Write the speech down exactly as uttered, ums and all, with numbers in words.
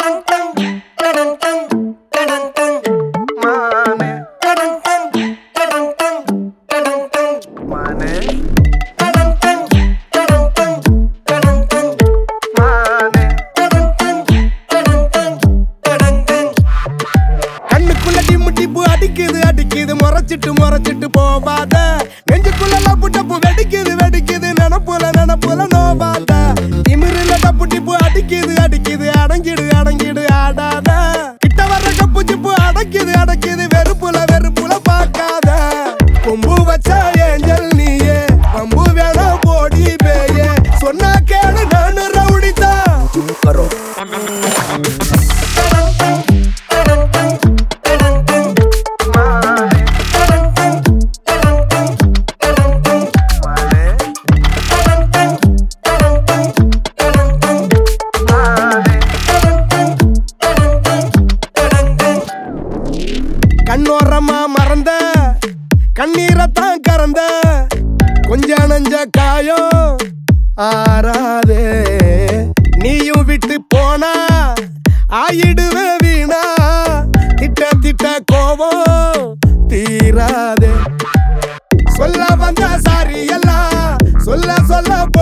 முறைச்சிட்டு முறைச்சிட்டு போவாத நெஞ்சுக்குள்ள லப்பு டப்பு வெடிக்குது வெடிக்குது நினப்புல நினப்புல நோவாத திமிரில டப்பு டிப்பு அடிக்குது அடிக்குது அடங்கிடு அடங்கிடு ஆடாத கிட்ட வர்ற கப்பு சிப்பு அடக்குது அடக்குது வெறுப்புல வெறுப்புல பார்க்காத கொம்பு வச்ச ஏஞ்சல் நீயே பம்பு வேணா போடி பேயே சொன்னா கேளு நானு ரவுடிதான் கண்ணோரமா மறந்த கண்ணீரத்தான் கறந்த கொஞ்ச நஞ்ச காயம் ஆறாதே நீயும் விட்டு போனா ஆயிடுவே வீணா திட்ட திட்ட கோபம் தீராதே சொல்ல வந்த சாரி எல்லாம் சொல்ல சொல்ல